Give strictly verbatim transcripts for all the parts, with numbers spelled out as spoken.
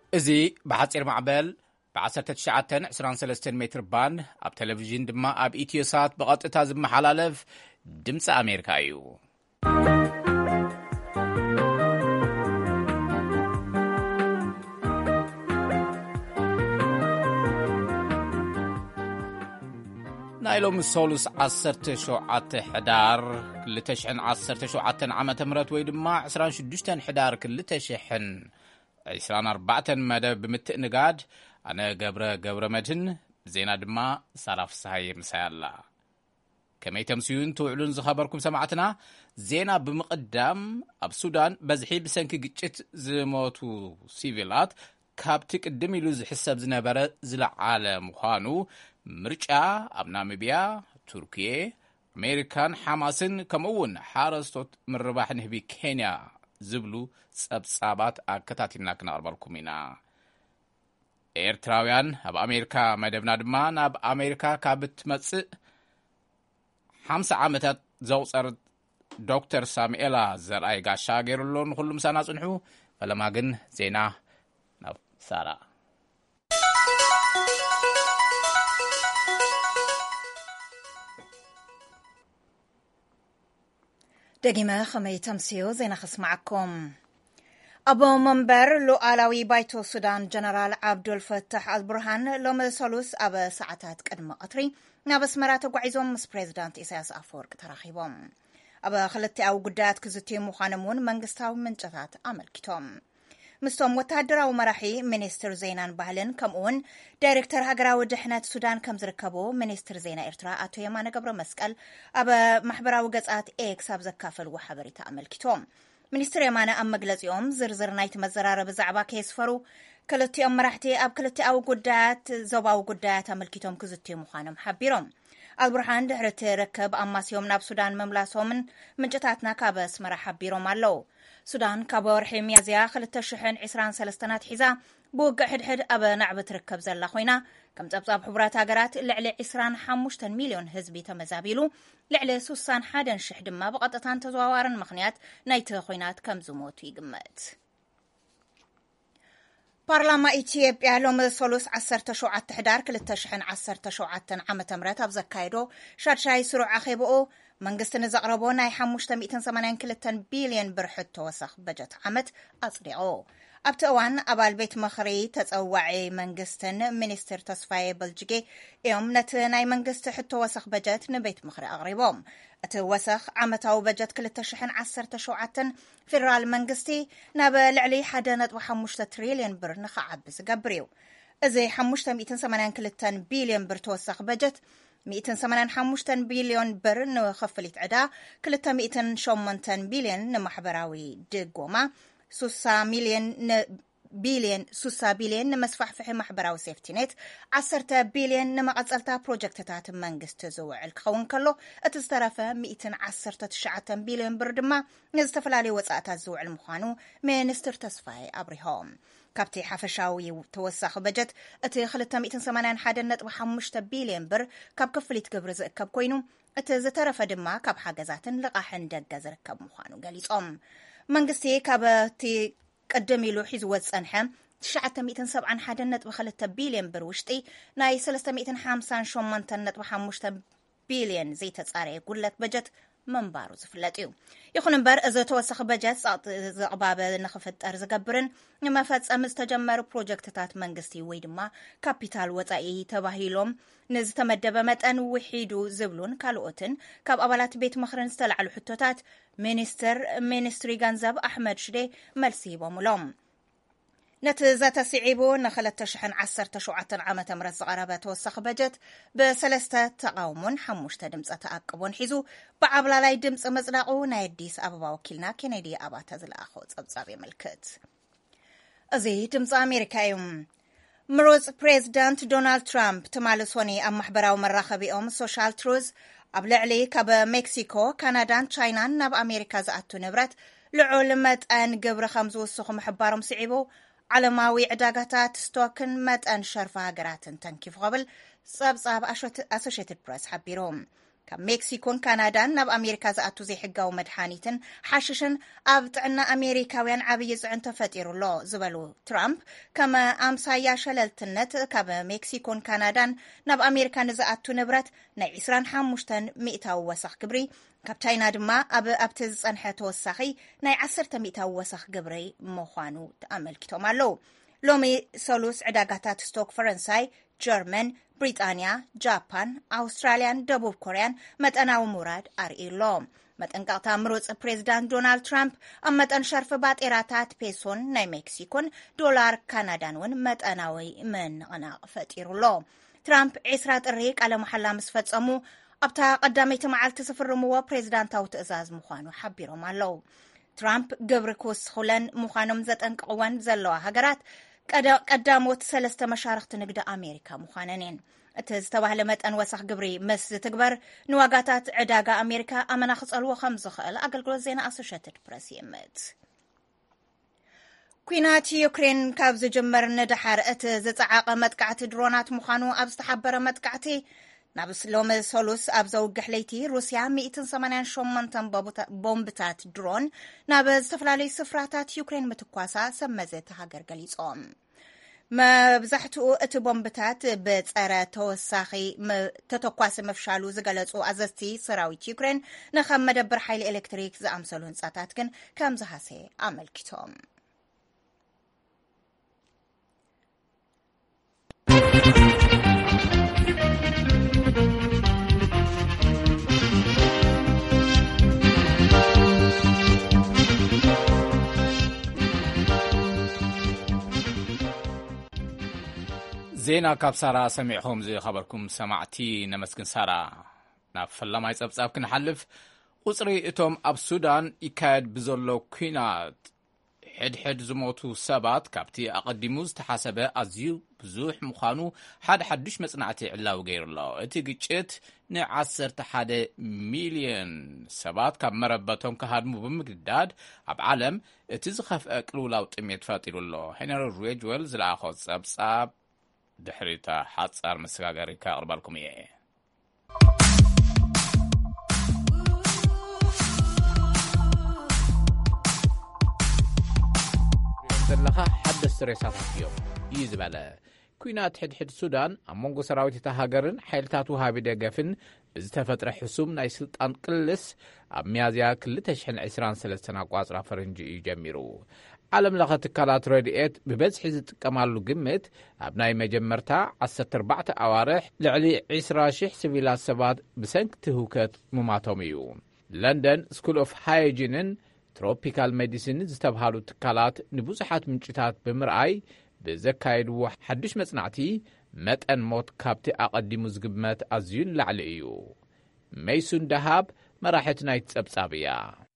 እዚ بحصير معبل بعشرة تشعتن عشرين ثلاثة متر بان اب تلفزيون دما اب ኢትዮሳት بقطታ ዝመሓላለፍ ድምፂ ኣሜሪካ እዩ። ናይሎም ሶሉስ ዓሰርተ ሸውዓተ ሕዳር ክልተ ሽሕን ዓሰርተ ሸውዓተ ዓመተ ምህረት ወይ ድማ عشرين وستة ሕዳር ክልተ ሽሕን عشرين وأربعة መደብ ብምትእንጋድ ኣነ ገብረ ገብረ መድህን ዜና ድማ ሳራፍ ሳይ ምሳያላ ከመይ ተምሲዩን ትውዕሉን ዝኸበርኩም ሰማዕትና ዜና ብምቅዳም ኣብ ሱዳን በዝሒ ብሰንኪ ግጭት ዝሞቱ ሲቪላት ካብቲ ቅድም ኢሉ ዝሕሰብ ዝነበረ ዝለዓለ ምዃኑ ምርጫ ኣብ ናሚብያ ቱርኪየ ኣሜሪካን ሓማስን ከምኡውን ሓረስቶት ምርባሕ ንህቢ ኬንያ ዝብሉ ጸብጻባት ኣከታቲልና ክነቕርበልኩም ኢና። ኤርትራውያን ኣብ ኣሜሪካ መደብና ድማ ናብ ኣሜሪካ ካብ እትመጽእ خمسة ዓመታት ዘውፀረት ዶክተር ሳሙኤላ ዘርኣይ ጋሻ ገይሩሎ ንኹሉ ምሳና ጽንሑ ፈለማ ግን ዜና ናብ ሳራ دقيمة خمي تمسيو زينا خسمعكم. أبو منبر لؤلاوي بايتو السودان جنرال عبد الفتاح البرهان لوم سولوس أبا ساعتات قدم قطري نابس مراتو قعيزهم مس بريزيدنت إساياس أفورك تراخيبهم أبا خلتي أو قدات كزتي مخانمون منغستاو منجتات عملكتهم مستوم وتهدراو مراحي منستر زينان بهلن كمون دايركتر هاقراو دحنات السودان كم زركبو منستر زينا إرترا أتو يمانا قبرو مسكال أبا محبراو قزات إيكس أبزكافل وحبري تأملكتهم منستر يمانا أم مقلز يوم زرزر نايت مزرار بزعبا كيسفرو كلتي أم مراحتي أب كلتي أو قدات زوباو قدات أملكتهم كزتي مخانم حبيرهم البرهان دحرت ركب أماس يوم ناب سودان مملاسومن منجتاتنا كابس مرحب بيرو مالو سودان كابور حميازيا خلت شحن عسران سلستنات حزا بوق حد حد أبا نعبة ركب زلا خوينا كم تبصاب حبرات هاقرات لعلي عسران حموشتن مليون هزبي تمزابيلو لعلي سوسان حادن شحد ما بقطتان تزوارن مخنيات نايت خوينات كم زموت يقمت بارلما إثيوبيا لوم سولوس عسرت شوعة حدار كلتا شحن عسرت شوعة عامة مرات أبزكايدو شاد شاي سروع أخيبو منغستن زقربو ناي حموشتا مئتين ثمانين كلتن بيليون برحت توسخ بجت عمت أصدعو أبتوان أبال بيت مخري تتوعي منغستن منستر تصفاي بلجيكي يوم نت ناي منغست حتو وسخ بجت نبيت مخري أغريبوم أتوسخ عمتاو بجت كلتا شحن عسرت شوعة فيرال منغستي نابا لعلي حدانت وحموشتا تريليون بر نخعب بسقبريو إزي حموشتا مئتين ثمانين كلتن بيليون بر توسخ بجت مئتين ثمانين حموشتن بليون بر نخفلت عدا كلتا مئتين شومنتن بليون نمحبراوي دقوما سوسا مليون بليون سوسا بليون نمسفح في محبراوي سيفتينيت عسرتا بليون نمقصلتا بروجكتات منغست زوع الكون كله اتسترفه مئتين عسرتا تشعة بليون بردما نزتفلالي وصاتا زوع المخانو منستر تصفاي ابريهوم كابتي حفشاوي توسخ بجت اتي خلتا مئتين ثمانين حادنت وحمشتا بيليون بر كاب كفليت قبر زكب كوينو اتي زترف دما كاب حاجزاتن لقاحن دقا زركب مخانو قاليصوم منغستي كابتي قدميلو حيز وصنحم تشعة مئتين سبعين حادنت وخلتا بيليون بر وشتي ناي ثلاثة مئتين خمسين شومنتنت وحمشتا بيليون زي تصاري قلت بجت منبارو زفلاتيو يخون منبر إذا توسخ بجت زقبابة نخفت أرز قبرن نما فاتس أمز تجمر بروجكتات منغستي ويدما كابيتال وطائي تباهيلوم نز تمدب متأن وحيدو زبلون كالوتن كاب أبالات بيت مخرن استلعلو حتوتات مينستر مينستري غانزاب أحمد شدي ملسي وملوم نتزات سعيبو نخلت تشحن عسر تشوعة عامة مرز غرابة توسخ بجت بسلسة تقاومون حموش تدمس أتأقبون حيزو بعبلا لاي دمس مزلاقو نايديس أبابا وكيلنا كينيدي أبا تزل أخوز أبزابي ملكت أزي دمس أمريكا يوم مروز بريزيدنت دونالد ترامب تمالسوني أم محبراو مراخبي أم سوشال تروز أبلعلي كاب مكسيكو كندا تشاينا ناب أمريكا زأتو نبرت لعلمت أن قبر خمزو السخو محبارهم سعيبو علماوي عداقاتات ستوكن مت أن شرفها قراتن تنكيف قبل صاب صاب أسوشيتد بريس حبيروم ካብ ሜክሲኮን ካናዳን ናብ ኣሜሪካ ዝኣቱ ዘይሕጋዊ መድሓኒትን ሓሽሽን ኣብ ጥዕና ኣሜሪካውያን ዓብይ ጽዕንቶ ፈጢሩሎ ዝበሉ ትራምፕ ከም ኣምሳያ ሸለልትነት ካብ ሜክሲኮን ካናዳን ናብ ኣሜሪካ ንዝኣቱ ንብረት ናይ عشرين وخمسة ሚእታዊ ወሰኽ ግብሪ ካብ ቻይና ድማ ኣብ ኣብቲ ዝጸንሐ ተወሳኺ ናይ عشرة ሚእታዊ ወሰኽ ግብሪ ምዃኑ ተኣመልኪቶም ኣለዉ። ሎሚ ሰሉስ ዕዳጋታት ስቶክ ፈረንሳይ፣ ጀርመን፣ ብሪጣንያ፣ ጃፓን፣ ኣውስትራልያን ደቡብ ኮርያን መጠናዊ ሙራድ ኣርእሎ። መጠንቀቕታ ምሩጽ ፕሬዚዳንት ዶናልድ ትራምፕ ኣብ መጠን ሸርፊ ባጤራታት ፔሶን ናይ ሜክሲኮን ዶላር ካናዳን እውን መጠናዊ መንቕናቕ ፈጢሩሎ። ትራምፕ ዒስራ ጥሪ ቃለ መሓላ ምስ ፈጸሙ ኣብታ ቀዳመይቲ መዓልቲ ዝፍርምዎ ፕሬዚዳንታዊ ትእዛዝ ምዃኑ ሓቢሮም ኣለዉ። ትራምፕ ግብሪ ክውስኹለን ምዃኖም ዘጠንቅቕወን ዘለዋ ሃገራት ቀዳሞት ሰለስተ መሻርክቲ ንግዲ ኣሜሪካ ምዃነን እየን። እቲ ዝተባህለ መጠን ወሰኽ ግብሪ ምስ ዝትግበር ንዋጋታት ዕዳጋ ኣሜሪካ ኣመና ክጸልዎ ከም ዝኽእል ኣገልግሎት ዜና ኣሶሽየትድ ፕረስ ይእምት። ኩናት ዩክሬን ካብ ዝጅመር ንድሓር እቲ ዝፀዓቐ መጥቃዕቲ ድሮናት ምዃኑ ኣብ ዝተሓበረ መጥቃዕቲ ናብ ሎሚ ሰሉስ ኣብ ዘውግሕ ለይቲ ሩስያ مئة وثمانية وثمانين ቦምብታት ድሮን ናብ ዝተፈላለዩ ስፍራታት ዩክሬን ምትኳሳ ሰመዘት ሃገር ገሊጾም። መብዛሕትኡ እቲ ቦምብታት ብጸረ ተወሳኺ ተተኳሲ መፍሻሉ ዝገለጹ ኣዘዝቲ ሰራዊት ዩክሬን ንኸም መደበር ሓይሊ ኤሌክትሪክ ዝኣምሰሉ ህንጻታት ግን ከም ዝሃሰ ኣመልኪቶም። ዜና ካብ ሳራ ሰሚዕኹም ዝኸበርኩም ሰማዕቲ ነመስግን ሳራ። ናብ ፈላማይ ጸብጻብ ክንሓልፍ ቁጽሪ እቶም ኣብ ሱዳን ይካየድ ብዘሎ ኩናት ሕድሕድ ዝሞቱ ሰባት ካብቲ ኣቐዲሙ ዝተሓሰበ ኣዝዩ ብዙሕ ምዃኑ ሓደ ሓዱሽ መጽናዕቲ ዕላው ገይሩሎ። እቲ ግጭት ንዓሰርተ ሓደ ሚልዮን ሰባት ካብ መረበቶም ክሃድሙ ብምግዳድ ኣብ ዓለም እቲ ዝኸፍአ ቅልውላው ጥሜት ፈጢሩሎ። ሄነሪ ሬጅዌል ዝለኣኾ ጸብጻብ ድሕሪታ ሓጻር መሰጋገሪ ካቕርባልኩም እየ። ዘለኻ ሓደስቲ ሬሳታት እዮም እዩ ዝበለ ኩናት ሕድሕድ ሱዳን ኣብ መንጎ ሰራዊት እታ ሃገርን ሓይልታት ውሃቢ ደገፍን ብዝተፈጥረ ሕሱም ናይ ስልጣን ቅልስ ኣብ ሚያዝያ ክልተ ሽሕን ዒስራን ሰለስተን ኣቋጽራ ፈረንጂ እዩ ጀሚሩ። ዓለም ለኸ ትካላት ረድኤት ብበዝሒ ዝጥቀማሉ ግምት ኣብ ናይ መጀመርታ ዓሰርተ ኣርባዕተ ኣዋርሕ ልዕሊ ዒስራ ሽሕ ሲቪላት ሰባት ብሰንኪቲ ህውከት ምማቶም እዩ። ለንደን ስኩል ኦፍ ሃይጂንን ትሮፒካል ሜዲሲን ዝተብሃሉ ትካላት ንብዙሓት ምንጭታት ብምርኣይ ብዘካየድዎ ሓዱሽ መጽናዕቲ መጠን ሞት ካብቲ ኣቐዲሙ ዝግመት ኣዝዩን ላዕሊ እዩ። ሜይሱን ደሃብ መራሒት ናይቲ ጸብጻብ እያ።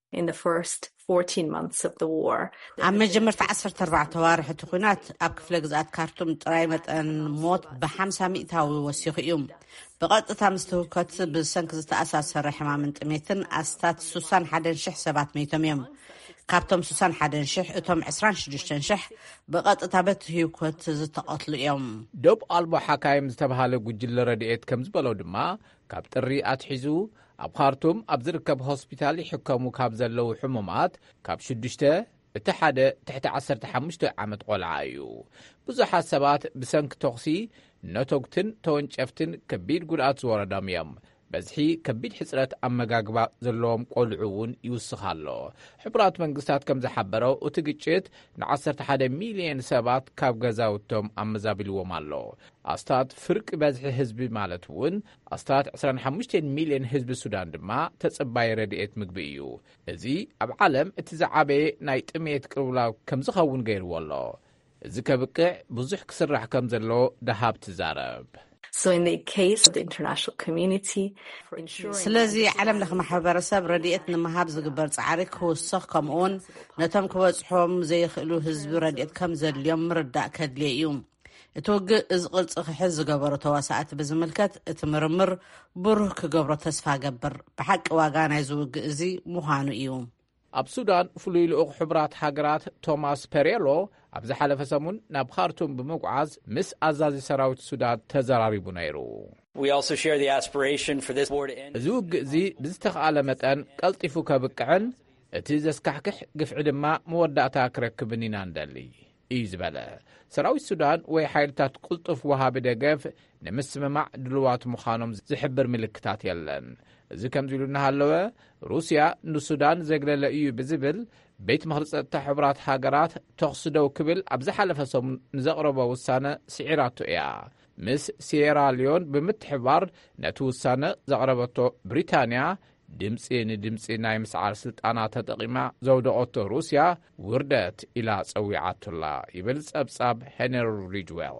ኣብ መጀመርታ ዓሰርተ ኣርባዕተ ኣዋርሕ እቲ ኩናት ኣብ ክፍለ ግዝኣት ካርቱም ጥራይ መጠን ሞት ብሓምሳ ሚእታዊ ወሲኹ እዩ። ብቐጥታ ምስ ህውከት ብሰንኪ ዝተኣሳሰረ ሕማምን ጥሜትን ኣስታት ስድሳ ሓደ ሽሕ ሰባት ሜይቶም እዮም። ካብቶም ስድሳ ሓደ ሽሕ እቶም عشرين وستة ሽሕ ብቐጥታ በቲ ህውከት ዝተቐትሉ እዮም። ደብ ኣልቦ ሓካይም ዝተብሃለ ጉጅለ ረድኤት ከም ዝበለው ድማ ካብ ጥሪ ኣትሒዙ ኣብ ካርቱም ኣብ ዝርከብ ሆስፒታል ይሕከሙ ካብ ዘለው ሕሙማት ካብ ሽዱሽተ እቲ ሓደ ትሕቲ ዓሰርተ ሓሙሽተ ዓመት ቆልዓ እዩ። ብዙሓት ሰባት ብሰንኪ ተኽሲ ነተጉትን ተወንጨፍትን ከቢድ ጉድኣት ዝወረዶም እዮም። በዝሒ ከቢድ ሕፅረት ኣመጋግባ ዘለዎም ቆልዑ እውን ይውስኻሎ። ሕቡራት መንግስታት ከም ዝሓበረው እቲ ግጭት ንዓሰርተ ሓደ ሚልዮን ሰባት ካብ ገዛውቶም ኣመዛቢልዎም ኣሎ። ኣስታት ፍርቂ በዝሒ ህዝቢ ማለት እውን ኣስታት عشرين وخمسة ሚልዮን ህዝቢ ሱዳን ድማ ተጸባይ ረድኤት ምግቢ እዩ። እዚ ኣብ ዓለም እቲ ዝዓበየ ናይ ጥሜት ቅልውላው ከም ዝኸውን ገይርዎ ኣሎ። እዚ ከብቅዕ ብዙሕ ክስራሕ ከም ዘሎ ደሃብ ትዛረብ። ስለዚ ዓለም ለኸ ማሕበረሰብ ረድኤት ንምሃብ ዝግበር ጻዕሪ ክውስኽ ከምኡውን ነቶም ክበጽሖም ዘይኽእሉ ህዝቢ ረድኤት ከም ዘድልዮም ምርዳእ ከድልየ እዩ። እቲ ውግእ እዚ ቅርፂ ክሕዝ ዝገበሮ ተዋሳእቲ ብዝምልከት እቲ ምርምር ብሩህ ክገብሮ ተስፋ ገብር ብሓቂ ዋጋ ናይ ዝውግእ እዚ ምዃኑ እዩ። ኣብ ሱዳን ፍሉይ ልኡኽ ሕቡራት ሃገራት ቶማስ ፔሬሎ ኣብ ዝሓለፈ ሰሙን ናብ ካርቱም ብምጉዓዝ ምስ ኣዛዚ ሰራዊት ሱዳን ተዘራሪቡ ነይሩ። እዚ ውግእ እዚ ብዝተኸኣለ መጠን ቀልጢፉ ከብቅዕን እቲ ዘስካሕክሕ ግፍዒ ድማ መወዳእታ ክረክብን ኢና እንደሊ እዩ ዝበለ። ሰራዊት ሱዳን ወይ ሓይልታት ቁልጡፍ ወሃቢ ደገፍ ንምስምማዕ ድልዋት ምዃኖም ዝሕብር ምልክታት የለን። እዚ ከምዚ ኢሉ እናሃለወ ሩስያ ንሱዳን ዘግለለ እዩ ብዝብል ቤት ምኽሪ ፀጥታ ሕቡራት ሃገራት ተኽሲ ደው ክብል ኣብ ዝሓለፈ ሰሙን ንዘቕረቦ ውሳነ ስዒራቶ እያ። ምስ ሴራሊዮን ብምትሕባር ነቲ ውሳነ ዘቕረበቶ ብሪታንያ ድምፂ ንድምፂ ናይ ምስዓር ስልጣናት ተጠቒማ ዘውደቐቶ ሩስያ ውርደት ኢላ ፀዊዓቱላ ይብል ጸብጻብ ሄነሪ ሪጅዌል።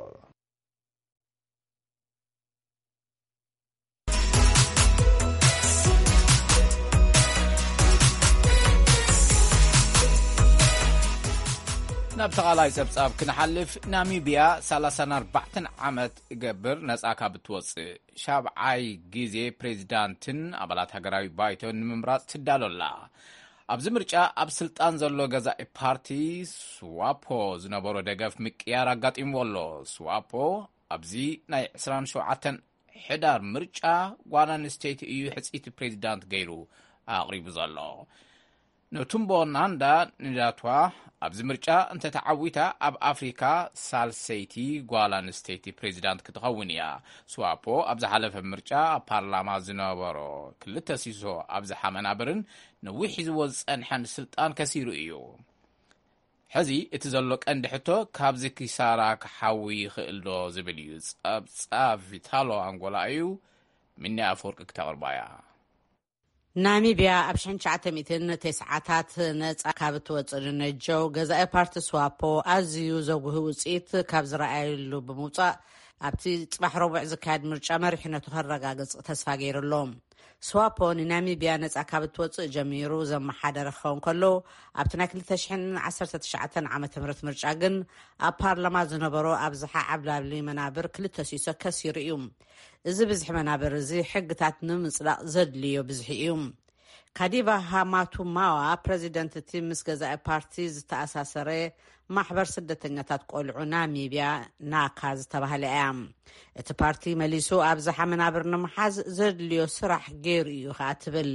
ናብ ተቓላይ ጸብጻብ ክንሓልፍ ናሚብያ ሰላሳ ወኣርባዕተ ዓመት ገብር ነጻ ካብ እትወፅእ ሻብዓይ ግዜ ፕሬዚዳንትን ኣባላት ሃገራዊ ባይቶን ንምምራፅ ትዳሎላ። ኣብዚ ምርጫ ኣብ ስልጣን ዘሎ ገዛኢ ፓርቲ ስዋፖ ዝነበሮ ደገፍ ምቅያር ኣጋጢምዎ ኣሎ። ስዋፖ ኣብዚ ናይ ዕስራን ሸውዓተን ሕዳር ምርጫ ጓል ኣንስተይቲ እዩ ሕፂቲ ፕሬዚዳንት ገይሩ ኣቕሪቡ ዘሎ። ነቱምቦ ናንዳ ንዳቷ ኣብዚ ምርጫ እንተተዓዊታ ኣብ ኣፍሪካ ሳልሰይቲ ጓል ኣንስተይቲ ፕሬዚዳንት ክትኸውን እያ። ስዋፖ ኣብ ዝሓለፈ ምርጫ ኣብ ፓርላማ ዝነበሮ ክልተ ሲሶ ኣብ ዝሓመናብርን ነዊሕ ዝበዝ ፀንሐን ስልጣን ከሲሩ እዩ። ሕዚ እቲ ዘሎ ቀንዲ ሕቶ ካብዚ ኪሳራ ክሓዊ ይኽእል ዶ ዝብል እዩ። ጸብጻብ ቪታሎ ኣንጎላ እዩ። ምኒ ኣፈወርቂ ክተቕርባያ። ናሚብያ ኣብ ሽሕን ትሽዓተ ሚእትን ተስዓታት ነጻ ካብ እትወፅእ ነጀው ገዛኢ ፓርቲ ስዋፖ ኣዝዩ ዘጉህ ውፅኢት ካብ ዝረኣየሉ ብምውፃእ ኣብቲ ጽባሕ ረቡዕ ዝካየድ ምርጫ መሪሕነቱ ከረጋግጽ ተስፋ ገይሩሎም። ስዋፖ ንናሚብያ ነጻ ካብ እትወፅእ ጀሚሩ ዘመሓደረ ክኸውን ከሎ ኣብቲ ናይ ክልተ ሽሕን ዓሰርተ ትሽዓተ ዓመተ ምህረት ምርጫ ግን ኣብ ፓርላማ ዝነበሮ ኣብዝሓ ዓብላብሊ መናብር ክልተ ሲሶ ከሲሩ እዩ። እዚ ብዝሒ መናብር እዚ ሕግታት ንምጽላቕ ዘድልዮ ብዝሒ እዩ። ካዲቫ ሃማቱማዋ ፕሬዚደንት እቲ ምስ ገዛኢ ፓርቲ ዝተኣሳሰረ ማሕበር ስደተኛታት ቆልዑ ናሚብያ ናካ ዝተባህለ እያ። እቲ ፓርቲ መሊሱ ኣብዝሓ መናብር ንምሓዝ ዘድልዮ ስራሕ ገይሩ እዩ ከዓ ትብል።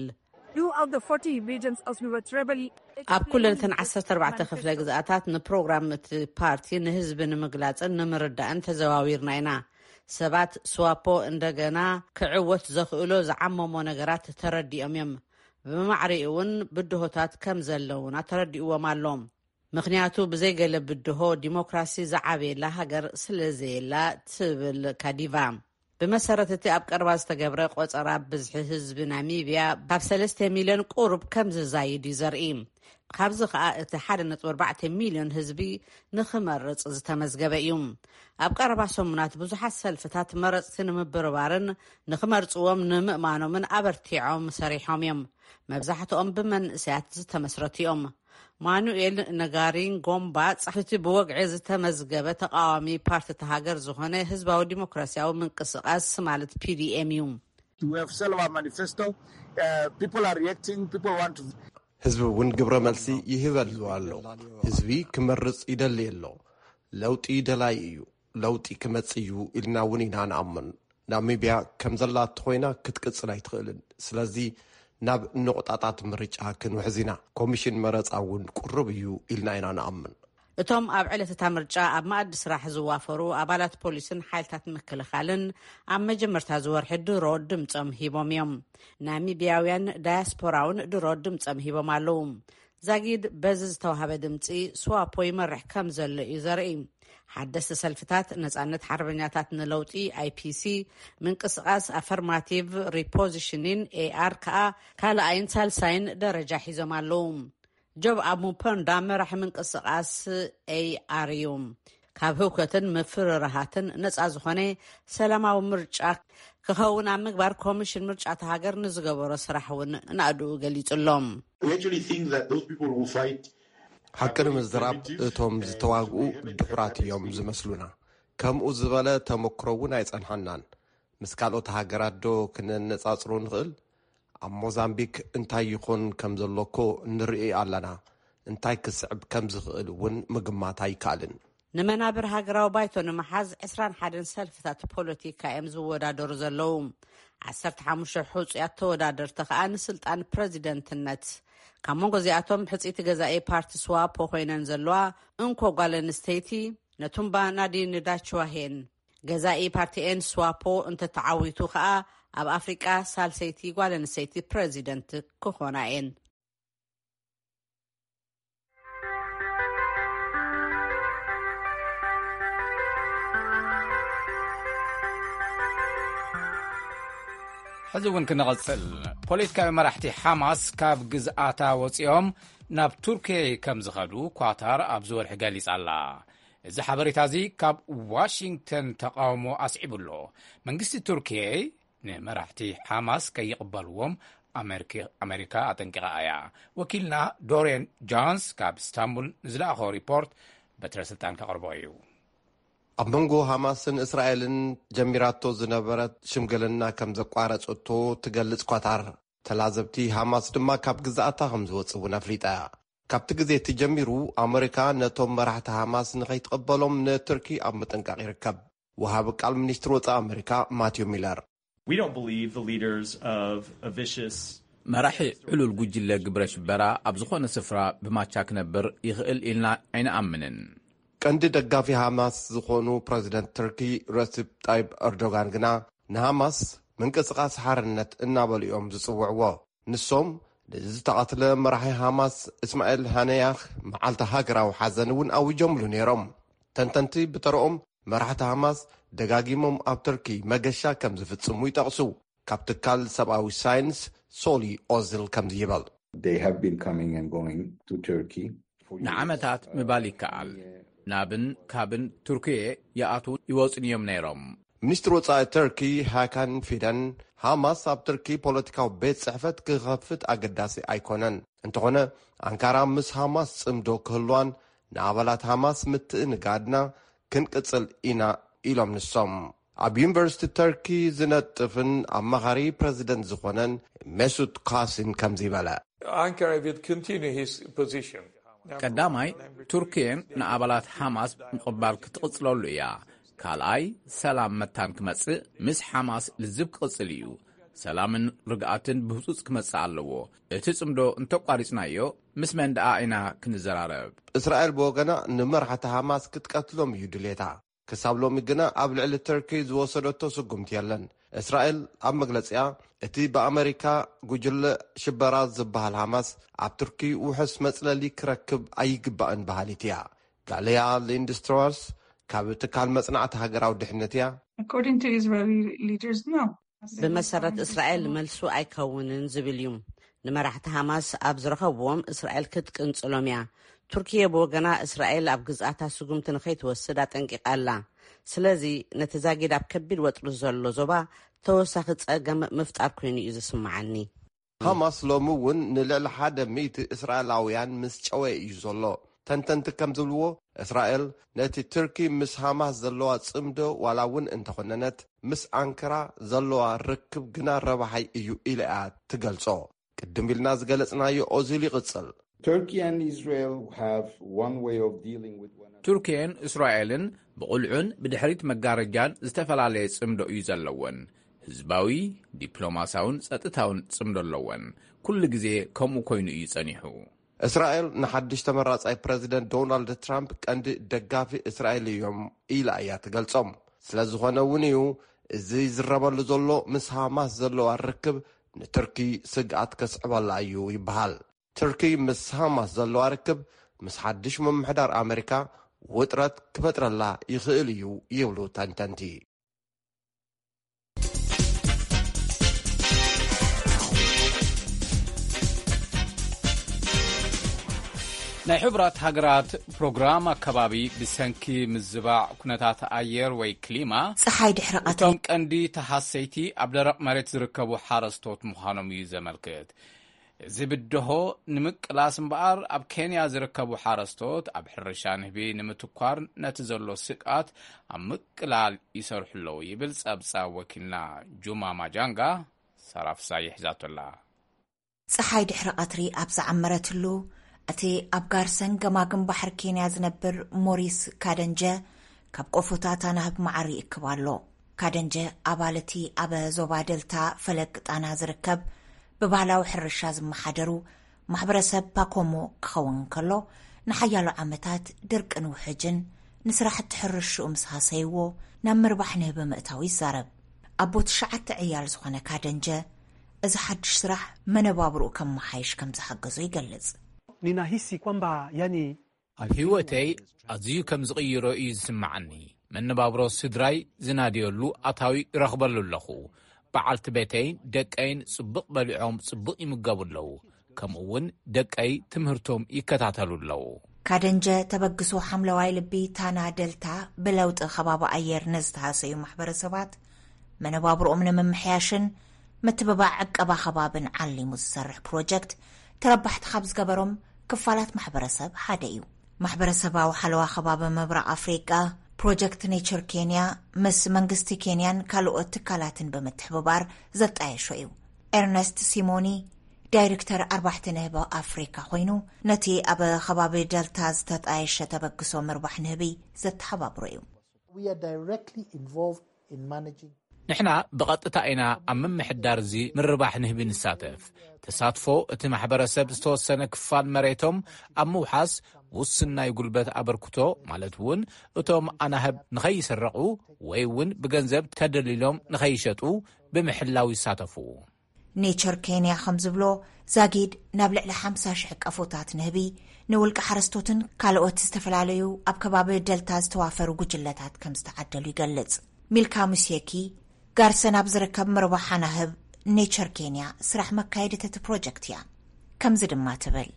ኣብ ኩለተን ዓሰርተ ኣርባዕተ ክፍለ ግዝኣታት ንፕሮግራም እቲ ፓርቲ ንህዝቢ ንምግላፅን ንምርዳእን ተዘዋዊርና ኢና። ሰባት ስዋፖ እንደገና ክዕወት ዘኽእሎ ዝዓመሞ ነገራት ተረዲኦም እዮም። ብማዕሪኡ እውን ብድሆታት ከም ዘለውና ተረዲእዎም ኣሎም። ምክንያቱ ብዘይገለ ብድሆ ዲሞክራሲ ዝዓበየላ ሃገር ስለዘየላ ትብል ካዲቫ። ብመሰረት እቲ ኣብ ቀረባ ዝተገብረ ቆፀራ ብዝሒ ህዝቢ ናሚብያ ካብ ሰለስተ ሚልዮን ቁሩብ ከም ዝዛይድ ዘርኢ። ካብዚ ከዓ እቲ ሓደ ነጥቢ ኣርባዕተ ሚልዮን ህዝቢ ንኽመርፅ ዝተመዝገበ እዩ። ኣብ ቀረባ ሰሙናት ብዙሓት ሰልፍታት መረፅቲ ንምብርባርን ንኽመርፅዎም ንምእማኖምን ኣበርቲዖም ሰሪሖም እዮም። መብዛሕትኦም ብመንእሰያት ዝተመስረቱ እዮም። ማኑኤል ነጋሪን ጎምባ ጻሕቲ ብወግዒ ዝተመዝገበ ተቃዋሚ ፓርቲ ተሃገር ዝኾነ ህዝባዊ ዲሞክራሲያዊ ምንቅስቃስ ማለት ፒዲኤም እዩ። ህዝቢ እውን ግብረ መልሲ ይህበሉ ኣሎ። ህዝቢ ክመርፅ ይደሊ ኣሎ። ለውጢ ደላይ እዩ። ለውጢ ክመጽእ እዩ ኢልና እውን ኢና ንኣምን። ናሚብያ ከም ዘላቲ ኮይና ክትቅፅል ኣይትኽእልን። ስለዚ ናብ ንቑጣጣት ምርጫ ክንውሕዝ ኢና። ኮሚሽን መረፃ እውን ቁርብ እዩ ኢልና ኢና ንኣምን። እቶም ኣብ ዕለተታ ምርጫ ኣብ ማእዲ ስራሕ ዝዋፈሩ ኣባላት ፖሊስን ሓይልታት ምክልኻልን ኣብ መጀመርታ ዝወርሒ ድሮ ድምፆም ሂቦም እዮም። ናሚብያውያን ዳያስፖራውን ድሮ ድምፆም ሂቦም ኣለዉ። ዛጊድ በዚ ዝተዋሃበ ድምፂ ስዋፖ ይመርሕ ከም ዘሎ እዩ ዘርኢ። ሓደስቲ ሰልፍታት ነጻነት ሓርበኛታት ንለውጢ ኣይፒሲ ምንቅስቃስ ኣፈርማቲቭ ሪፖዚሽንን ኤአር ከዓ ካልኣይን ሳልሳይን ደረጃ ሒዞም ኣለዉ። ጆብ ኣሙፐንዳ መራሒ ምንቅስቃስ ኤአር እዩ። ካብ ህውከትን ምፍርራሃትን ነጻ ዝኾነ ሰላማዊ ምርጫ ክኸውን ኣብ ምግባር ኮሚሽን ምርጫ ተሃገር ንዝገበሮ ስራሕ እውን ናእድኡ ገሊጹሎም። ሓቂ ንምዝራብ እቶም ዝተዋግኡ ድሑራት እዮም ዝመስሉና። ከምኡ ዝበለ ተመክሮ እውን ኣይጸንሐናን። ምስ ካልኦት ሃገራት ዶ ክነነጻጽሩ ንኽእል? ኣብ ሞዛምቢክ እንታይ ይኹን ከም ዘለኮ ንርኢ ኣለና እንታይ ክስዕብ ከም ዝኽእል እውን ምግማት ኣይከኣልን ንመናብር ሃገራዊ ባይቶ ንምሓዝ عشرين وواحد ሰልፍታት ፖለቲካ እዮም ዝወዳደሩ ዘለዉ ዓሰርተ ሓሙሽተ ሕፁያት ተወዳደርቲ ከዓ ንስልጣን ፕሬዚደንትነት ካብ መንጎ እዚኣቶም ሕፂቲ ገዛኢ ፓርቲ ስዋፖ ኮይነን ዘለዋ እንኮ ጓል ኣንስተይቲ ነቱምባ ናዲን ዳችዋሄን ገዛኢ ፓርቲኤን ስዋፖ እንተተዓዊቱ ከዓ ኣብ ኣፍሪቃ ሳልሰይቲ ጓል ኣንስተይቲ ፕሬዚደንት ክኾና እየን ሕዚ እውን ክንቐጽል ፖለቲካዊ መራሕቲ ሓማስ ካብ ግዝኣታ ወፂኦም ናብ ቱርኪያ ከም ዝኸዱ ኳታር ኣብ ዝወርሒ ገሊጻ ኣላ እዚ ሓበሬታ እዚ ካብ ዋሽንግተን ተቃውሞ ኣስዒቡሎ መንግስቲ ቱርኪያ ንመራሕቲ ሓማስ ከይቕበልዎም ኣሜሪካ ኣጠንቂቓ እያ ወኪልና ዶሬን ጆንስ ካብ ኢስታንቡል ንዝለኣኾ ሪፖርት በትረ ስልጣን ከቕርቦ እዩ ኣብ መንጎ ሃማስን እስራኤልን ጀሚራቶ ዝነበረት ሽምግልና ከም ዘቋረፀቶ ትገልጽ ኳታር ተላዘብቲ ሃማስ ድማ ካብ ግዝኣታ ከም ዝወፅቡ ኣፍሊጣ እያ ካብቲ ግዜ ትጀሚሩ ኣሜሪካ ነቶም መራሕቲ ሃማስ ንኸይትቐበሎም ንቱርኪ ኣብ ምጥንቃቕ ይርከብ ወሃቢ ቃል ሚኒስትር ወፃኢ ኣሜሪካ ማቲዮ ሚለር መራሒ ዕሉል ጉጅለ ግብረ ሽበራ ኣብ ዝኾነ ስፍራ ብማቻ ክነብር ይኽእል ኢልና ኣይንኣምንን ቀንዲ ደጋፊ ሃማስ ዝኾኑ ፕሬዚደንት ቱርኪ ረሲፕ ጣይብ ኤርዶጋን ግና ንሃማስ ምንቅስቓስ ሓርነት እናበልኦም ዝጽውዕዎ ንሶም ንዝተቐትለ መራሒ ሃማስ እስማኤል ሃነያኽ መዓልቲ ሃገራዊ ሓዘን እውን ኣውጆምሉ ነይሮም ተንተንቲ ብተረኦም መራሕቲ ሃማስ ደጋጊሞም ኣብ ቱርኪ መገሻ ከም ዝፍጽሙ ይጠቕሱ ካብ ትካል ሰብኣዊ ሳይንስ ሶሊ ኦዝል ከም ዝይበል ንዓመታት ምባል ይከኣል ናብን ካብን ቱርኪያ ይኣቱ ይወፅን እዮም ነይሮም ሚኒስትር ወፃኢ ቱርኪ ሃካን ፊደን ሃማስ ኣብ ቱርኪ ፖለቲካዊ ቤት ጽሕፈት ክኸፍት ኣገዳሲ ኣይኮነን እንተኾነ ኣንካራ ምስ ሃማስ ጽምዶ ክህልዋን ንኣባላት ሃማስ ምትእንጋድና ክንቅጽል ኢና ኢሎም ንሶም ኣብ ዩኒቨርሲቲ ቱርኪ ዝነጥፍን ኣማኻሪ ፕሬዚደንት ዝኾነን ሜሱድ ካሲን ከምዚ ይበለ ቀዳማይ ቱርኪያ ንኣባላት ሃማስ ምቕባል ክትቕጽለሉ እያ ካልኣይ ሰላም መታን ክመጽእ ምስ ሓማስ ልዝብ ክቕጽል እዩ ሰላምን ርግኣትን ብህፁፅ ክመጽእ ኣለዎ እቲ ጽምዶ እንተቋሪጽናዮ ምስ መን ደኣ ኢና ክንዘራረብ እስራኤል ብወገና ንመራሕቲ ሃማስ ክትቀትሎም እዩ ድሌታ ክሳብ ሎሚ ግና ኣብ ልዕሊ ቱርኪ ዝወሰደቶ ስጉምቲ የለን እስራኤል ኣብ መግለፂያ እቲ ብኣሜሪካ ጉጅለ ሽበራ ዝበሃል ሃማስ ኣብ ቱርኪ ውሕስ መጽለሊ ክረክብ ኣይግባእን ባህሊት እያ ጋልያ ኢንዱስትሪስ ካብ ትካል መጽናዕቲ ሃገራዊ ድሕነት እያ ብመሰረት እስራኤል መልሱ ኣይከውንን ዝብል እዩ ንመራሕቲ ሃማስ ኣብ ዝረኸብዎም እስራኤል ክትቅንጽሎም እያ ቱርኪያ ብወገና እስራኤል ኣብ ግዝኣታ ስጉምቲ ንኸይትወስድ ኣጠንቂቓላ ስለዚ ነቲ ዛጊድ ኣብ ከቢድ ወጥሪ ዘሎ ዞባ ተወሳኺ ጸገም ምፍጣር ኮይኑ እዩ ዝስምዓኒ ሃማስ ሎሚ እውን ንልዕሊ ሓደ ሚእቲ እስራኤላውያን ምስ ጨወ እዩ ዘሎ ተንተንቲ ከም ዝብልዎ እስራኤል ነቲ ቱርኪ ምስ ሃማስ ዘለዋ ጽምዶ ዋላ እውን እንተኾነነት ምስ ኣንካራ ዘለዋ ርክብ ግና ረባሓይ እዩ ኢላ እያ ትገልጾ ቅድም ኢልና ዝገለጽናዮ ኦዚል ይቕጽል ቱርኪያን እስራኤልን ብቑልዑን ብድሕሪት መጋረጃን ዝተፈላለየ ጽምዶ እዩ ዘለወን ህዝባዊ ዲፕሎማሳውን ጸጥታውን ጽምዶ ኣለወን ኩሉ ግዜ ከምኡ ኮይኑ እዩ ጸኒሑ እስራኤል ንሓድሽ ተመራጻይ ፕሬዚደንት ዶናልድ ትራምፕ ቀንዲ ደጋፊ እስራኤል እዮም ኢላ እያ ትገልጾም ስለ ዝኾነ እውን እዩ እዚ ዝረበሉ ዘሎ ምስ ሃማስ ዘለዋ ርክብ ንቱርኪ ስግኣት ከስዕበላ እዩ ይበሃል ቱርኪ ምስ ሃማስ ዘለዋ ርክብ ምስ ሓድሽ ምምሕዳር ኣሜሪካ ውጥረት ክፈጥረላ ይኽእል እዩ ይብሉ ተንተንቲ ናይ ሕቡራት ሃገራት ፕሮግራም ኣከባቢ ብሰንኪ ምዝባዕ ኩነታት ኣየር ወይ ክሊማ ፀሓይ ድሕሪ ቀትሪ እቶም ቀንዲ ተሓሰይቲ ኣብ ደረቕ መሬት ዝርከቡ ሓረስቶት ምዃኖም እዩ ዘመልክት እዚ ብድሆ ንምቅላስ እምበኣር ኣብ ኬንያ ዝርከቡ ሓረስቶት ኣብ ሕርሻ ንህቢ ንምትኳር ነቲ ዘሎ ስቃት ኣብ ምቅላል ይሰርሑ ኣለዉ ይብል ጸብጻብ ወኪልና ጁማ ማጃንጋ ሰራፍሳ ይሕዛቶላ ፀሓይ ድሕሪ ቀትሪ ኣብ ዝዓመረትሉ እቲ ኣብ ጋርሰን ገማግም ባሕሪ ኬንያ ዝነብር ሞሪስ ካደንጀ ካብ ቆፎታት ናህብ ማዓሪ ይክባሎ። ካደንጀ ኣባለቲ ኣብ ዞባ ደልታ ፈለግ ጣና ዝርከብ ብባህላዊ ሕርሻ ዝመሓደሩ ማሕበረሰብ ፓኮሞ ክኸውን ከሎ ንሓያሎ ዓመታት ድርቅን ውሕጅን ንስራሕቲ ሕርሽኡ ምስ ሃሰይዎ ናብ ምርባሕ ንህቢ ምእታዊ ይዛረብ። ኣቦት ሸዓተ ዕያል ዝኾነ ካደንጀ እዚ ሓድሽ ስራሕ መነባብርኡ ከም መሓይሽ ከም ዝሓገዞ ይገልጽ። ninahisi kwamba yani ህይወተይ ኣዝዩ ከም ዝቕይሮ እዩ ዝስምዓኒ። መነባብሮ ስድራይ ዝናድየሉ ኣታዊ ይረኽበሉ ኣለኹ። በዓልቲ ቤተይን ደቀይን ጽቡቕ በሊዖም ጽቡቕ ይምገቡ ኣለዉ። ከምኡውን ደቀይ ትምህርቶም ይከታተሉ ኣለዉ። ካደንጀ ተበግሶ ሓምለዋይ ልቢ ታና ደልታ ብለውጢ ከባቢ ኣየር ነዝተሃሰዩ ማሕበረሰባት መነባብሮኦም ንምምሕያሽን ምትብባዕ ዕቀባ ከባብን ዓሊሙ ዝሰርሕ ፕሮጀክት ተረባሕቲ ካብ ዝገበሮም ክፋላት ማሕበረሰብ ሓደ እዩ። ማሕበረሰባዊ ሓለዋ ከባቢ ምብራቕ ኣፍሪቃ ፕሮጀክት ኔቸር ኬንያ ምስ መንግስቲ ኬንያን ካልኦት ትካላትን ብምትሕብባር ዘጣየሾ እዩ። ኤርነስት ሲሞኒ ዳይሬክተር ኣርባዕተ ንህቢ ኣፍሪካ ኮይኑ ነቲ ኣብ ከባቢ ደልታ ዝተጣየሸ ተበግሶ ምርባሕ ንህቢ ዘተሓባብሮ እዩ። ንሕና ብቐጥታ ኢና ኣብ ምምሕዳር እዚ ምርባሕ ንህቢ ንሳተፍ። ተሳትፎ እቲ ማሕበረሰብ ዝተወሰነ ክፋል መሬቶም ኣብ ምውሓስ ውስን ናይ ጉልበት ኣበርክቶ ማለት እውን እቶም ኣናህብ ንኸይስረቑ ወይ እውን ብገንዘብ ተደሊሎም ንኸይሸጡ ብምሕላው ይሳተፉ። ኔቸር ኬንያ ከም ዝብሎ ዛጊድ ናብ ልዕሊ ሓምሳ ሽሕ ቀፎታት ንህቢ ንውልቂ ሓረስቶትን ካልኦት ዝተፈላለዩ ኣብ ከባቢ ደልታ ዝተዋፈሩ ጉጅለታት ከም ዝተዓደሉ ይገልጽ። ሚልካ ሙሴኪ ጋርሰን ኣብ ዝርከብ ምርባሕ ናህብ ኔቸር ኬንያ ስራሕ መካየድት እቲ ፕሮጀክት እያ። ከምዚ ድማ ትብል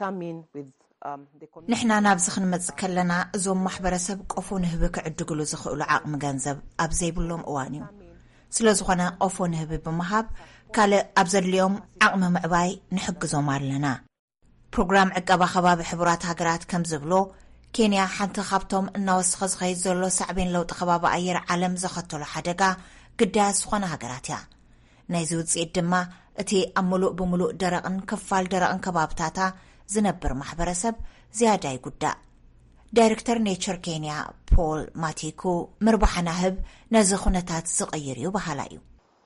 ንሕና ናብዚ ክንመጽእ ከለና እዞም ማሕበረሰብ ቆፎ ንህቢ ክዕድግሉ ዝኽእሉ ዓቕሚ ገንዘብ ኣብ ዘይብሎም እዋን እዩ። ስለ ዝኾነ ቆፎ ንህቢ ብምሃብ ካልእ ኣብ ዘድልዮም ዓቕሚ ምዕባይ ንሕግዞም ኣለና። ፕሮግራም ዕቀባ ከባቢ ሕቡራት ሃገራት ከም ዝብሎ ኬንያ ሓንቲ ካብቶም እናወስኸ ዝኸይድ ዘሎ ሳዕቤን ለውጢ ከባቢ ኣየር ዓለም ዘኸተሎ ሓደጋ ግዳያት ዝኾነ ሃገራት እያ። ናይዚ ውፅኢት ድማ እቲ ኣብ ሙሉእ ብምሉእ ደረቕን ክፋል ደረቕን ከባብታታ ዝነብር ማሕበረሰብ ዝያዳ ይጉዳእ። ዳይሬክተር ኔቸር ኬንያ ፖል ማቲኩ ምርባሕ ናህብ ነዚ ኩነታት ዝቕይር እዩ ባህላ እዩ።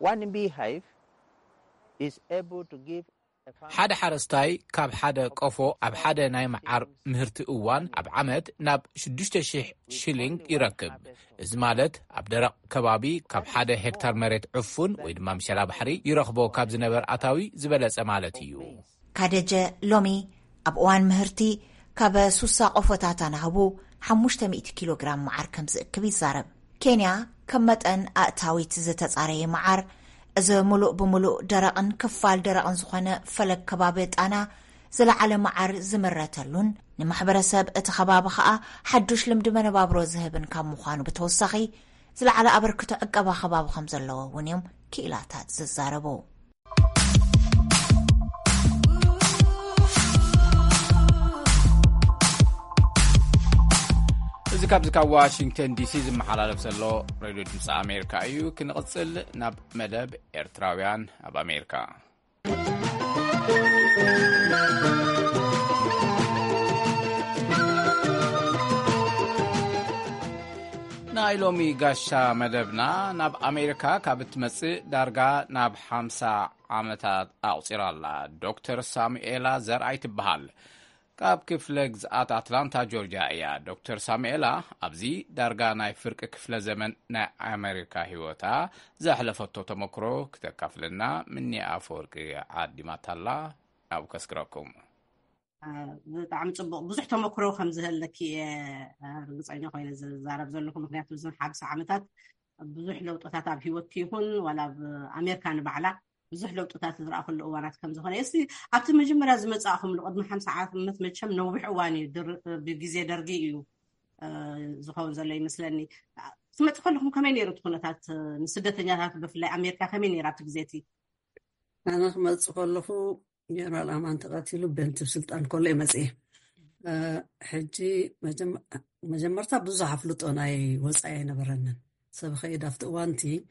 ሓደ ሓረስታይ ካብ ሓደ ቆፎ ኣብ ሓደ ናይ መዓር ምህርቲ እዋን ኣብ ዓመት ናብ ሽዱሽተ ሽሕ ሽሊንግ ይረክብ። እዚ ማለት ኣብ ደረቕ ከባቢ ካብ ሓደ ሄክታር መሬት ዕፉን ወይ ድማ ምሸላ ባሕሪ ይረኽቦ ካብ ዝነበር ኣታዊ ዝበለጸ ማለት እዩ። ካደጀ ሎሚ ኣብ እዋን ምህርቲ ካብ ሱሳ ቆፎታት ናህቡ ሓሙሽተ ሚእቲ ኪሎ ግራም መዓር ከም ዝእክብ ይዛረብ። ኬንያ ከም መጠን ኣእታዊት ዝተጻረየ መዓር እዚ ሙሉእ ብምሉእ ደረቕን ክፋል ደረቕን ዝኾነ ፈለግ ከባቢ ጣና ዝለዓለ መዓር ዝምረተሉን ንማሕበረሰብ እቲ ከባቢ ከዓ ሓዱሽ ልምዲ መነባብሮ ዝህብን ካብ ምዃኑ ብተወሳኺ ዝለዓለ ኣበርክቶ ዕቀባ ከባቢ ከም ዘለዎ እውን እዮም ክኢላታት ዝዛረቡ። እዚ ካብዚ ካብ ዋሽንግተን ዲሲ ዝመሓላለፍ ዘሎ ሬድዮ ድምፂ ኣሜሪካ እዩ። ክንቕጽል ናብ መደብ ኤርትራውያን ኣብ ኣሜሪካ። ናይ ሎሚ ጋሻ መደብና ናብ ኣሜሪካ ካብ እትመጽእ ዳርጋ ናብ ሓምሳ ዓመታት ኣቝፂራላ ዶክተር ሳሙኤላ ዘርኣይ ትበሃል። ካብ ክፍለ ግዝኣት ኣትላንታ ጆርጅያ እያ። ዶክተር ሳሙኤላ ኣብዚ ዳርጋ ናይ ፍርቂ ክፍለ ዘመን ናይ ኣሜሪካ ህይወታ ዘሕለፈቶ ተመክሮ ክተካፍልና ምኒ ኣፈወርቂ ዓዲማታላ ናብ ከስክረኩም። ብጣዕሚ ጽቡቕ ብዙሕ ተመክሮ ከም ዝህለኪ ርግፀኛ ኮይነ ዝዛረብ ዘለኹ ምክንያቱ እዞም ሓምሳ ዓመታት ብዙሕ ለውጥታት ኣብ ህይወት ይኹን ዋላ ኣብ ኣሜሪካ ንባዕላ ብዙሕ ለውጥታት ዝረኣኹሉ እዋናት ከም ዝኾነ እስቲ ኣብቲ መጀመርያ ዝመጻእኹም ቅድሚ ሓምሳ ዓመት መቸም ነዊሕ እዋን እዩ ብግዜ ደርጊ እዩ ዝኸውን ዘሎ ይመስለኒ። ትመጽእ ከለኹም ከመይ ነይሩ እቲ ኩነታት ንስደተኛታት ብፍላይ ኣሜሪካ ከመይ ነይራ እቲ ግዜቲ? ኣነ ክመጽእ ከለኹ ጀነራል ኣማን ተቐቲሉ በንቲ ስልጣን ከሎ ይመጽእ ሕጂ መጀመርታ ብዙሕ ኣፍልጦ ናይ ወፃኢ ነበረንን ሰብ ኸይድ ኣብቲ እዋንቲ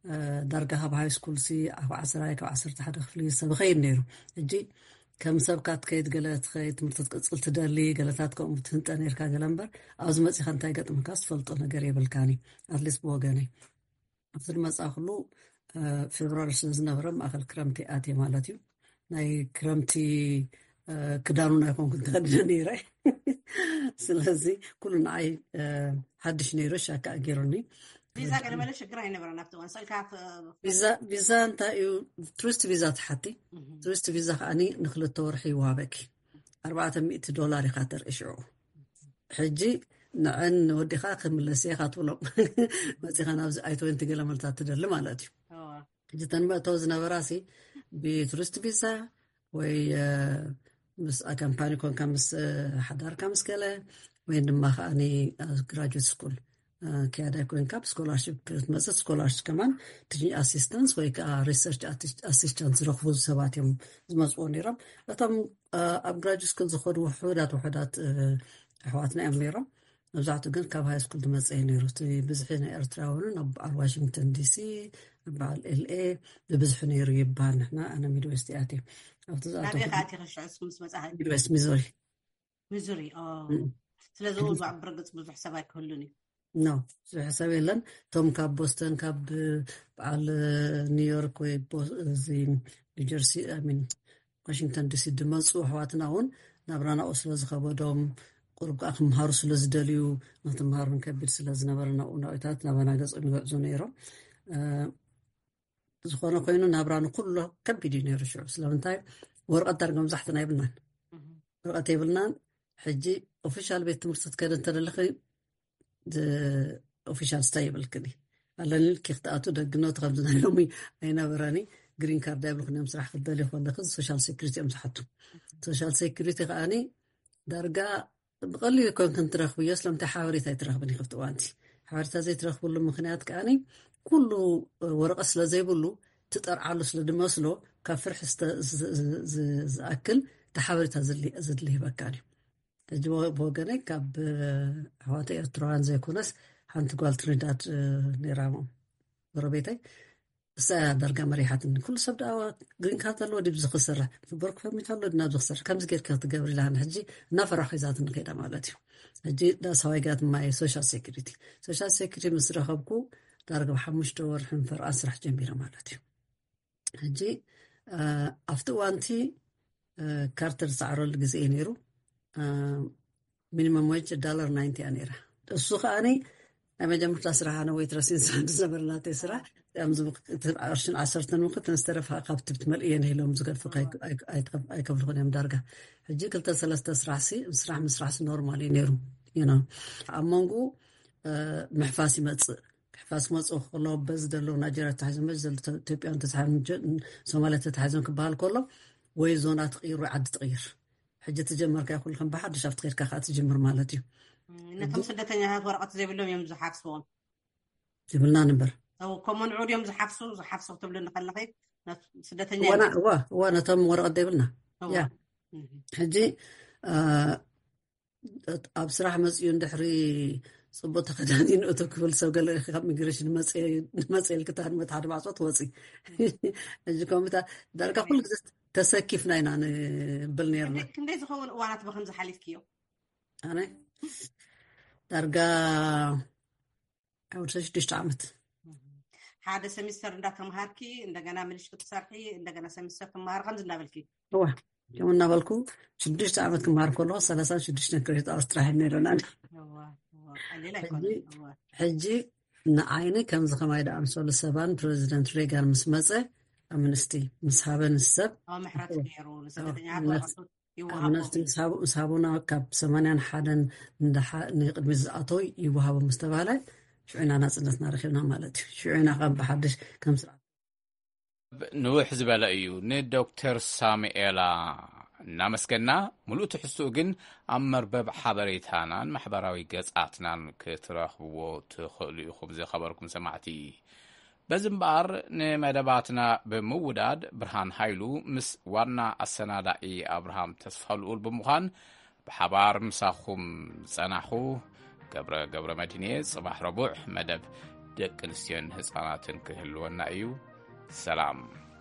دارجة هاب هاي سكول سي أو عشرة أو عشرة حدا خفلي سبخين نيرو أجي كم سبكات كيد قلت خيت مرتد قلت دالي قلتاتكم تنت أنير كاجلمبر أزمت سخن تايقت مكاس فلطنا قريب الكاني أتليس بوجاني أفضل ما أخلو فبراير سنزنا برم أخل كرامتي آتي مالتيو ناي كرامتي كدانونا يكون كنت غدنا نيري سلازي كلنا عاي حدش نيرو شاكا أجيروني فيزا كان مالش قراي نبرا نفتو انسلكات فيزا فيزا انت يو تورست فيزا تحتي تورست فيزا اني نخل التورحي وابك أربعمية دولار خاطر اشعو حجي نعن ودي خاخ من السيخات ولا ما تخنا ايتو انت قال مالتا تدل مالتي اه جتن ما توزنا براسي بتورست فيزا وي بس كامباني كون كامس حضر كامس كله وين ما خاني جراجويت سكول كيادا كوين كاب سكولارشيب مزت سكولارشيب كمان تجي اسيستنس ويك ريسيرش اسيستنس رخص سبات يوم زمزوني رب اتم اب جراجويت سكول زخد وحدات وحدات احواتنا اميره نزعت جن كاب هاي سكول دمصي نيروستي بزحنا ارتراون اب واشنطن دي سي اب ال اي بزح نيرو يبان احنا انا ميدوستياتي افضل نبيخاتي خش اسم مساحه ميدوست ميزوري ميزوري اه ስለዚህ عبرقص بزح حسابك كلني نو شو حسابي لن توم كاب بوستن كاب على نيويورك وزي نيوجيرسي من واشنطن دي سي دمصو حواتنا هون نبرانا اوسلو زخبودوم قرب اخ مهارو سلازدليو نتمهارن كبير سلازنبرنا ونويتات نبانا غص نغزو نيرو زخونا كوينو نبرانا كله كبير نيرو شو سلامنتاي ورقه درغم زحتنا يبلنا ورقه يبلنا حجي اوفيشال بيت مرصد كده تدلخي the official stable كدي على الكيختاتو دغنو تخبزنا يومي اينا براني جرين كارد دايبل خنيم صراحه خدالي خد سوشيال سيكوريتي امسحتو سوشيال سيكوريتي قاني درجه بقلي يكون كنت رخبي يسلم تحاوري ترخبني خفت وانتي حاورتا زي ترخبوا له مخنيات قاني كله ورقه سلا زي بلو تطرعلو سلا دمسلو كفرح زاكل تحاوري تزلي ازدلي بكاني جو بوغني كاب حواتي ارتران زي كونس حنت قال تريدات نيرامو بربيتي سا درجه مريحات كل سبدا جرين كارت لو دي بزخسر في برك فميتالو دنا بزخسر كم زغير كارت قبري لان حجي نفرح ذاتن كيدا مالتي حجي دا سوايغات ماي سوشيال سيكوريتي سوشيال سيكوريتي مسرخبكو درجه خمسة دور حنفر اسرح جنبيره مالتي حجي افتو انتي كارتر سعرو الجزئي نيرو minimum wage dollar ninety أنيرة. السوق أني أما جمعت أسرع أنا ويترسين سنة زبرنا تسرع أم زبق عشرين عشرة وقت نسترف عقبت بتملئين هي لهم زقد فوق أي أي أي قبل خدام درجة. هجي قلت ثلاثة أسرع سي مسرع مسرع سي نورمالي نيرو. you know. أمانجو محفاسي متص محفاس متص الله بس دلو نجارة تحزم بس دل تبي أنت تحزم سومالة تحزم كبال كله ويزونات تغير وعد تغير. حجة تجمر كأقول لكم بحد شافت غير كخات تجمر مالتي. إنكم سدتني هذا ورقة زي بلهم يوم زحافسون. جبلنا نمبر. أو كمان عود يوم زحافسون زحافسون تبلنا خلقي سدتني. وانا وا وانا تم ورقة دبلنا. يا. حجي آه أبصراحة مسيون دحري صبت خدانين أتوكل سو قال خاب ميجريشن مسئل مسئل الكتاب متعرض مع صوت وصي. أجيكم متى درجة كل تسكيف ناين أنا بالنيرنا. كندي زخون وانا تبغى نزحليت كيو. أنا درجة أول شيء تشتعمت. هذا سمستر عندك مهاركي عندك أنا مليش كتصرحي عندك أنا سمستر مهار خمس نابلكي. هو يوم نابلكو شديش تعمت كمهار كله سلاسل شديش نكريت أستراح نيرنا. هو هو حجي حجي نعيني كم زخم هيدا أمسول السبان بريزيدنت ريغان مسمسة أمنستي مسحابن السب. أو محرات كيرو لسبتني عارفة. أمنستي مسحاب مسحابونا كاب سمانين حدا ندح نقد مزقطوي يوهابو مستبالة. شو عنا ناس ناس نارخينا مالتي شو عنا قام بحدش كم سرعة. نوح زبالة أيو ندكتور ساميئيلا نامسكنا ملو تحسو جن أمر باب حبريتانا محبراوي قصاتنا كترخبو تخلو خبز خبركم سمعتي بزنبار نمدباتنا بموداد برهان هايلو مس وانا السنادائي أبراهام تصفحلو بمخان بحبار مساخم سناحو قبر قبر مدينة صباح ربوع مدب ደቂ ኣንስትዮን ህፃናትን ክህልወና እዩ ሰላም